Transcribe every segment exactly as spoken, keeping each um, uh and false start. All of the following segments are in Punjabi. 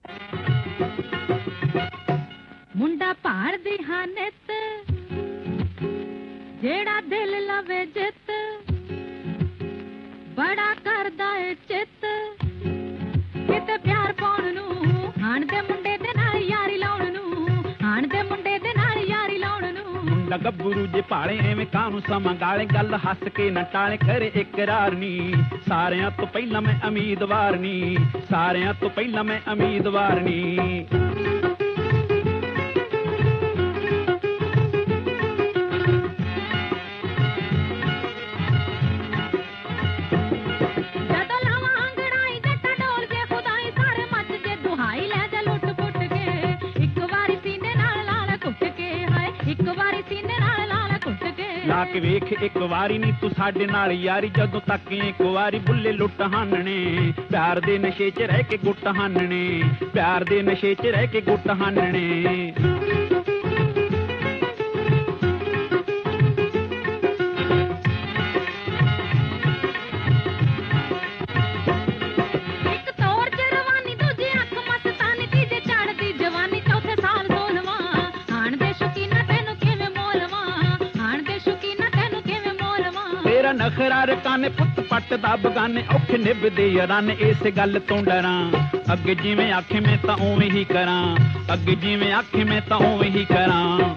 ਮੁੰਡਾ ਭਾਰਦੀ ਹਾਂ ਨਿੱਤ ਜਿਹੜਾ ਦਿਲ ਲਵੇ ਜਿੱਤ ਬੜਾ ਕਰਦਾ ਏ ਚਿੱਤ ਕਿਤੇ ਪਿਆਰ ਪਾਉਣ ਨੂੰ ਹਾਣ ਦੇ ਮੁੰਡੇ ਦੇ ਨਾਲ ਯਾਰੀ ਲਾਉਣ ਨੂੰ ਹਾਣ ਦੇ ਮੁੰਡੇ ਦੇ ਨਾਲ ਯਾਰੀ ਲਾਉਣ ਨੂੰ ਮੁੰਡਾ ਗੱਭਰੂ ਜੇ ਭਾਲੇ ਐਵੇਂ ਕਾਹਨੂੰ ਸਮਾਂ ਗਾਲੇ ਗੱਲ ਹੱਸ ਕੇ ਨਾ ਟਾਲੇ ਕਰੇ ਇਕਰਾਰ ਨੀ ਸਾਰਿਆਂ ਤੋਂ ਪਹਿਲਾਂ ਮੈਂ ਉਮੀਦਵਾਰ ਨੀ ਸਾਰਿਆਂ ਤੋਂ ਪਹਿਲਾਂ ਮੈਂ ਉਮੀਦਵਾਰ ਨੀ ਲਾ ਕੇ ਵੇਖ ਇੱਕ ਵਾਰੀ ਨੀ ਤੂੰ ਸਾਡੇ ਨਾਲ ਯਾਰੀ ਜਦੋਂ ਤੱਕ ਇੱਕ ਵਾਰੀ ਬੁੱਲੇ ਲੁੱਟ ਹਾਨਣੇ ਪਿਆਰ ਦੇ ਨਸ਼ੇ 'ਚ ਰਹਿ ਕੇ ਗੁੱਟ ਹਾਨਣੇ ਪਿਆਰ ਦੇ ਨਸ਼ੇ 'ਚ ਰਹਿ ਕੇ ਗੁੱਟ ਹਾਨਣੇ ਨਖਰਾ ਰਕਾਨੇ ਪੁੱਤ ਪੱਟ ਦਾ ਬਗਾਨੇ ਔਖੇ ਨਿਭਦੇ ਯਾਰਾਨੇ ਇਸ ਗੱਲ ਤੋਂ ਡਰਾਂ ਅੱਗੇ ਜਿਵੇਂ ਆਖੇ ਮੈਂ ਤਾਂ ਉਵੇਂ ਹੀ ਕਰਾਂ ਅੱਗੇ ਜਿਵੇਂ ਆਖੇ ਮੈਂ ਤਾਂ ਉਵੇਂ ਹੀ ਕਰਾਂ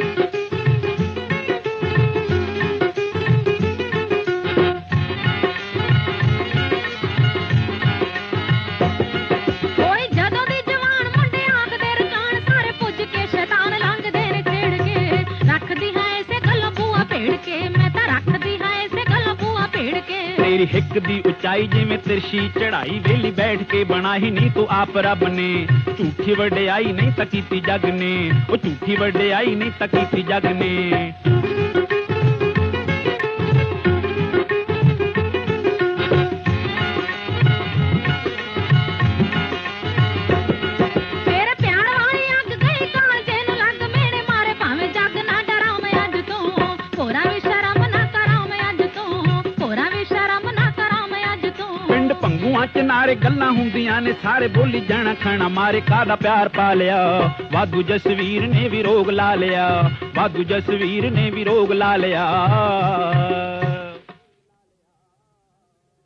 ਤੇਰੀ ਹਿੱਕ ਦੀ ਉਚਾਈ ਜਿਵੇਂ ਤਿਰਛੀ ਚੜਾਈ ਵੇਲੀ ਬੈਠ ਕੇ ਬਣਾਈ ਨਹੀਂ ਤੂੰ ਆਪ ਰੱਬ ਨੇ ਝੂਠੀ ਵਡਿਆਈ ਨਹੀਂ ਤਾਂ ਕੀਤੀ ਜੱਗ ਨੇ ਉਹ ਝੂਠੀ ਵਡਿਆਈ ਨਹੀਂ ਤਾਂ ਕੀਤੀ ਜੱਗ ਨੇ ਚ ਨਾਰੇ ਗੱਲਾਂ ਹੁੰਦੀਆਂ ਨੇ ਸਾਰੇ ਬੋਲੀ ਜਾਣਾ ਖਾਣਾ ਮਾਰੇ ਕਾਹਦਾ ਪਿਆਰ ਪਾ ਲਿਆ ਵਾਧੂ ਜਸਵੀਰ ਨੇ ਵੀ ਰੋਗ ਲਾ ਲਿਆ ਵਾਧੂ ਜਸਵੀਰ ਨੇ ਵੀ ਰੋਗ ਲਾ ਲਿਆ